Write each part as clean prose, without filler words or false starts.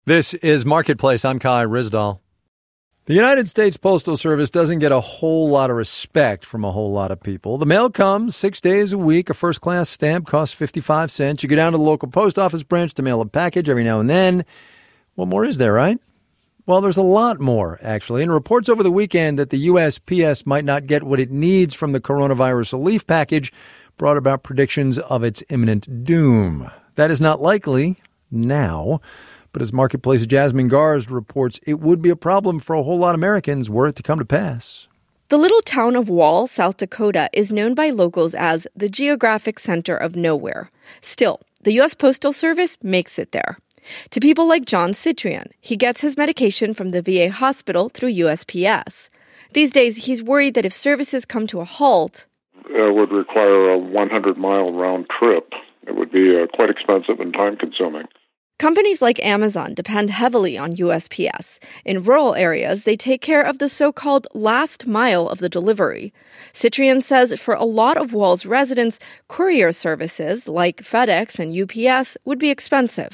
This is Marketplace. I'm Kai Ryssdal. The United States Postal Service doesn't get a whole lot of respect from a whole lot of people. The mail comes 6 days a week. A first-class stamp costs 55 cents. You go down to the local post office branch to mail a package every now and then. What more is there, right? Well, there's a lot more, actually. And reports over the weekend that the USPS might not get what it needs from the coronavirus relief package brought about predictions of its imminent doom. That is not likely now. But as Marketplace's Jasmine Garsd reports, it would be a problem for a whole lot of Americans were it to come to pass. The little town of Wall, South Dakota, is known by locals as the geographic center of nowhere. Still, the U.S. Postal Service makes it there. To people like John Citrian, he gets his medication from the VA hospital through USPS. These days, he's worried that if services come to a halt, it would require a 100-mile round trip. It would be quite expensive and time-consuming. Companies like Amazon depend heavily on USPS. In rural areas, they take care of the so-called last mile of the delivery. Citrian says for a lot of Wall's residents, courier services like FedEx and UPS would be expensive.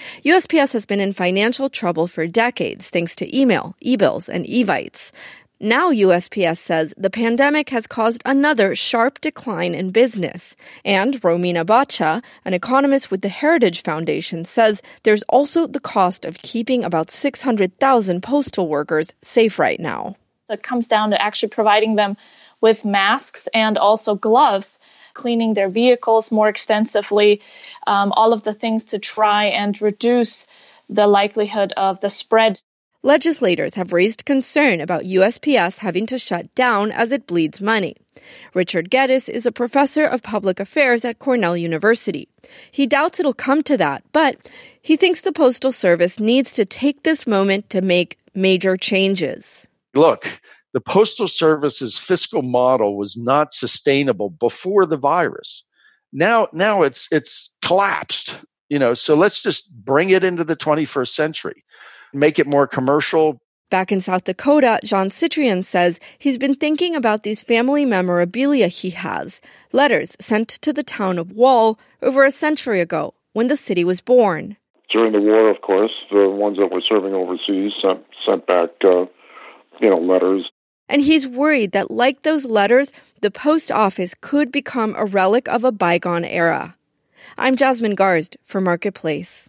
USPS has been in financial trouble for decades thanks to email, e-bills, and evites. Now USPS says the pandemic has caused another sharp decline in business. And Romina Bacha, an economist with the Heritage Foundation, says there's also the cost of keeping about 600,000 postal workers safe right now. It comes down to actually providing them with masks and also gloves, cleaning their vehicles more extensively, all of the things to try and reduce the likelihood of the spread. Legislators have raised concern about USPS having to shut down as it bleeds money. Richard Geddes is a professor of public affairs at Cornell University. He doubts it'll come to that, but he thinks the Postal Service needs to take this moment to make major changes. Look, the Postal Service's fiscal model was not sustainable before the virus. Now it's collapsed, so let's just bring it into the 21st century. Make it more commercial. Back in South Dakota, John Citrian says he's been thinking about these family memorabilia he has, letters sent to the town of Wall over a century ago when the city was born. During the war, of course, the ones that were serving overseas sent back, letters. And he's worried that, like those letters, the post office could become a relic of a bygone era. I'm Jasmine Garsd for Marketplace.